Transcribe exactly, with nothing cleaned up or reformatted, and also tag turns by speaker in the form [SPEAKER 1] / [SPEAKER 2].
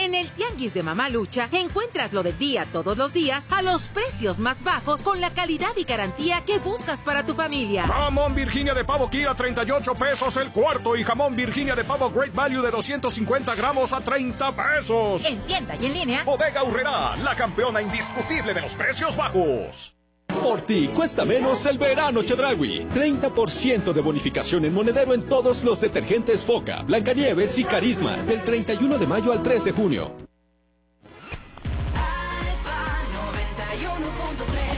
[SPEAKER 1] En el Tianguis de Mamalucha encuentras lo del día todos los días a los precios más bajos con la calidad y garantía que buscas para tu familia.
[SPEAKER 2] Jamón Virginia de pavo Kira treinta y ocho pesos el cuarto y jamón Virginia de pavo Great Value de doscientos cincuenta gramos a treinta pesos.
[SPEAKER 1] En tienda y en línea.
[SPEAKER 2] Bodega Aurrerá, la campeona indiscutible de los precios bajos.
[SPEAKER 3] Por ti cuesta menos el verano Chedraui. treinta por ciento de bonificación en monedero en todos los detergentes Foca, Blancanieves y Carisma del treinta y uno de mayo al tres de junio.